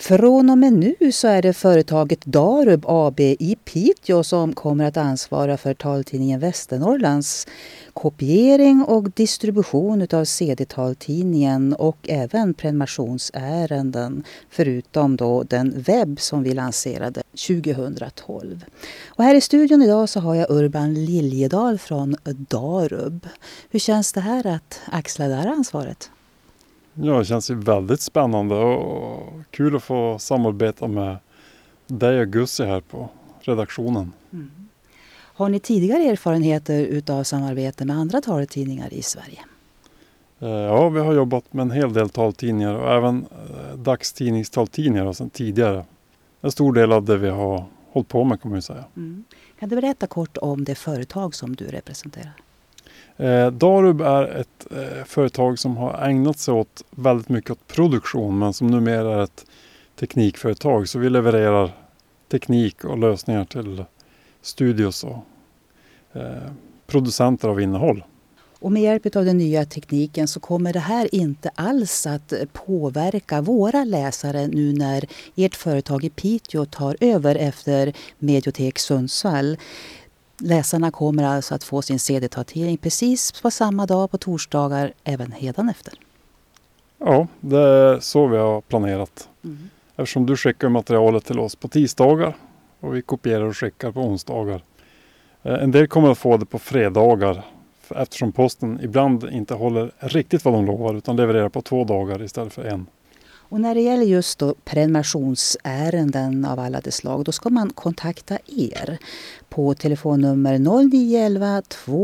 Från och med nu så är det företaget Darub AB i Piteå som kommer att ansvara för taltidningen Västernorrlands kopiering och distribution av CD-taltidningen och även prenumerationsärenden, förutom då den webb som vi lanserade 2012. Och här i studion idag så har jag Urban Liljedahl från Darub. Hur känns det här att axla det här ansvaret? Ja, det känns ju väldigt spännande och kul att få samarbeta med dig och Gussi här på redaktionen. Mm. Har ni tidigare erfarenheter utav samarbete med andra taltidningar i Sverige? Ja, vi har jobbat med en hel del taltidningar och även dagstidningstaltidningar sedan tidigare. En stor del av det vi har hållit på med, kan man ju säga. Mm. Kan du berätta kort om det företag som du representerar? Darub är ett företag som har ägnat sig åt väldigt mycket åt produktion, men som numera är ett teknikföretag. Så vi levererar teknik och lösningar till studios och producenter av innehåll. Och med hjälp av den nya tekniken så kommer det här inte alls att påverka våra läsare nu när ert företag i Piteå tar över efter Mediotek Sundsvall. Läsarna kommer alltså att få sin CD-taltidning precis på samma dag på torsdagar även hädanefter. Ja, det är så vi har planerat. Mm. Eftersom du skickar materialet till oss på tisdagar och vi kopierar och skickar på onsdagar. En del kommer att få det på fredagar eftersom posten ibland inte håller riktigt vad de lovar utan levererar på 2 dagar istället för 1. Och när det gäller just då prenumerationsärenden av alla de slag, då ska man kontakta er på telefonnummer 0911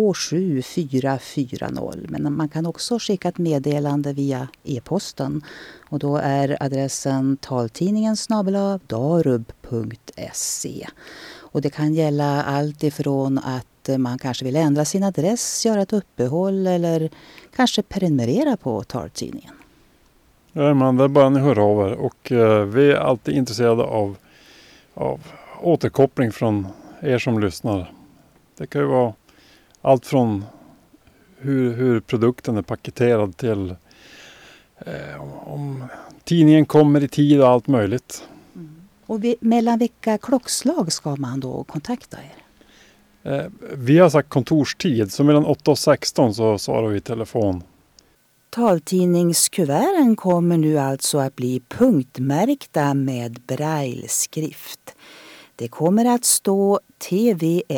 27440. Men man kan också skicka ett meddelande via e-posten och då är adressen taltidningen@darub.se. Och det kan gälla allt ifrån att man kanske vill ändra sin adress, göra ett uppehåll eller kanske prenumerera på taltidningen. Ja, men det är bara ni hör av er och vi är alltid intresserade av återkoppling från er som lyssnar. Det kan ju vara allt från hur produkten är paketerad till om tidningen kommer i tid och allt möjligt. Mm. Och mellan vilka klockslag ska man då kontakta er? Vi har sagt kontorstid, så mellan 8 och 16 så svarar vi i telefon. Taltidningskuverten kommer nu alltså att bli punktmärkta med brailleskrift. Det kommer att stå TV1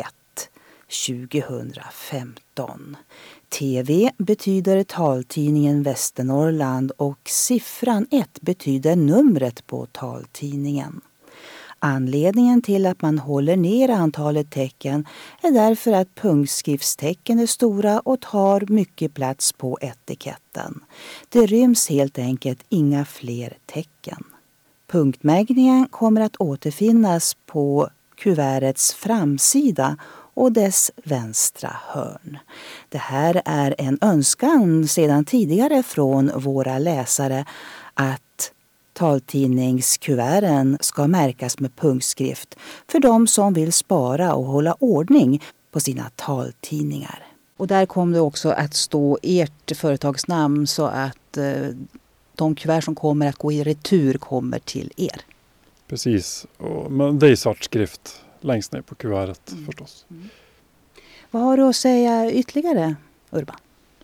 2015. TV betyder taltidningen Västernorrland och siffran 1 betyder numret på taltidningen. Anledningen till att man håller ner antalet tecken är därför att punktskriftstecken är stora och tar mycket plats på etiketten. Det ryms helt enkelt inga fler tecken. Punktmärkningen kommer att återfinnas på kuvertets framsida och dess vänstra hörn. Det här är en önskan sedan tidigare från våra läsare att taltidningskuverten ska märkas med punktskrift för de som vill spara och hålla ordning på sina taltidningar. Och där kommer det också att stå ert företagsnamn så att de kuvert som kommer att gå i retur kommer till er. Precis, men det är svart skrift längst ner på kuvertet förstås. Mm. Vad har du att säga ytterligare, Urban?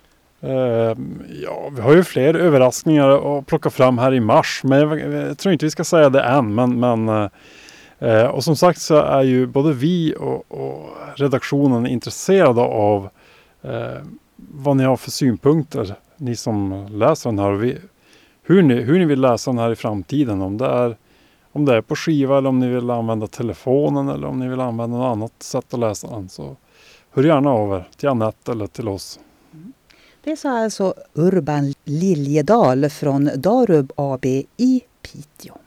Ja, vi har ju fler överraskningar att plocka fram här i mars. Men jag tror inte vi ska säga det än. Och som sagt så är ju både vi och redaktionen intresserade av vad ni har för synpunkter. Ni som läser den här. Och hur ni vill läsa den här i framtiden. Om det är på skiva eller om ni vill använda telefonen. Eller om ni vill använda något annat sätt att läsa den. Så hör gärna av er till Annette eller till oss. Det sa alltså Urban Liljedahl från Darub AB i Piteå.